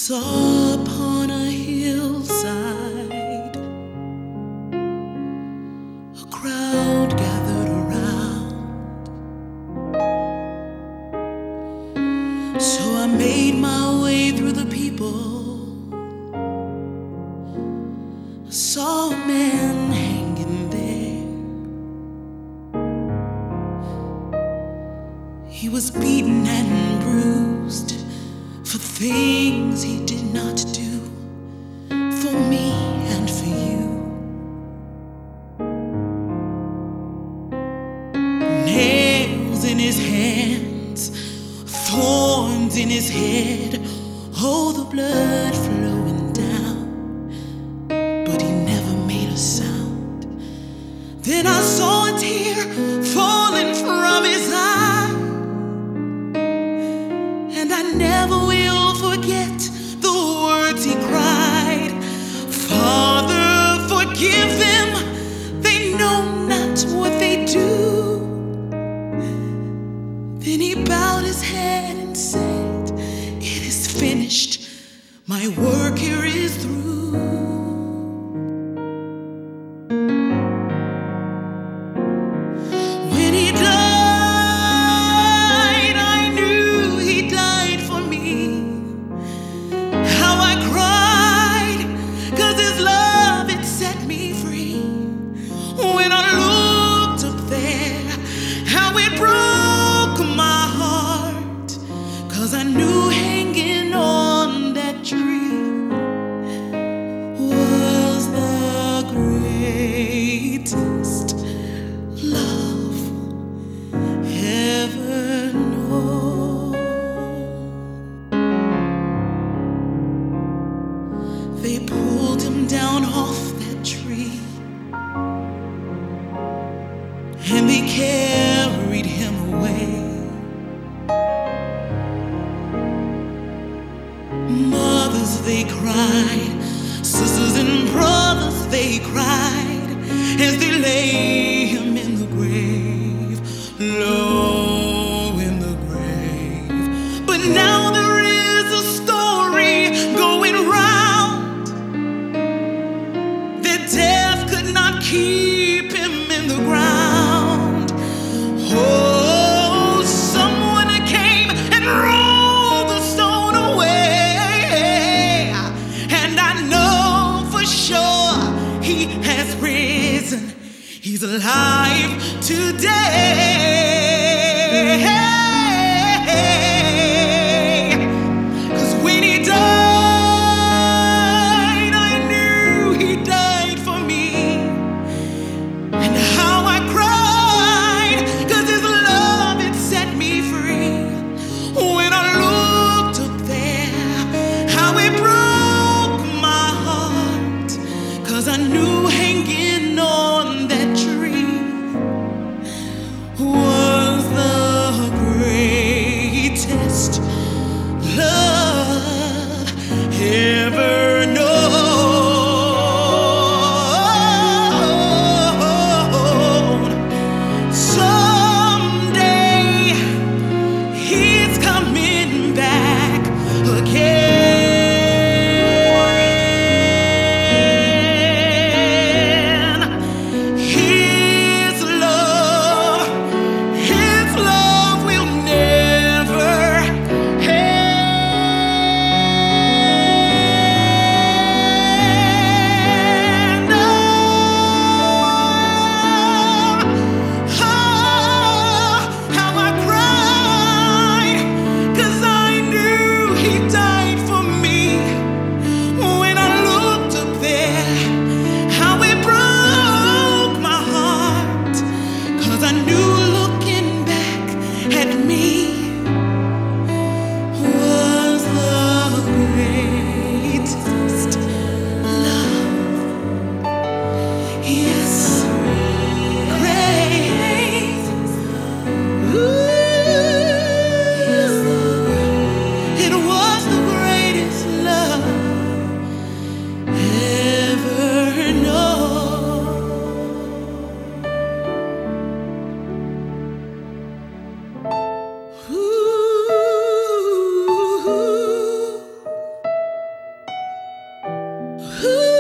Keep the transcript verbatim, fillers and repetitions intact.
saw upon a hillside a crowd gathered around. So I made my way through the people. I saw a man hanging there. He was beaten and bruised for things he did not do for me and for you. Nails in his hands, thorns in his head, oh, the blood flowing down, but he never made a sound. Then I saw a tear falling from his eye, and I never will forget the words he cried. Father, forgive them, they know not what they do. Then he bowed his head and said, it is finished, my work here is through. When he died, I knew he died for me. How I cried, 'cause his love, it set me free. When I looked up there, how it broke my heart, 'cause I knew hanging on that tree was the greatest love ever known. They pulled him down off that tree, and they carried him away. Mothers, they cried, sisters and brothers, they cried, as they lay him in the grave, low in the grave. But now there is a story going round that death could not keep him in the ground. Oh, someone came and rolled the stone away, and I know for sure he has risen. He's alive today. 'Cause when he died, I knew he died for me. And how I cried, 'cause his love, it set me free. When I looked up there, how it broke my heart, 'cause I knew hanging on that tree was the greatest Ooh.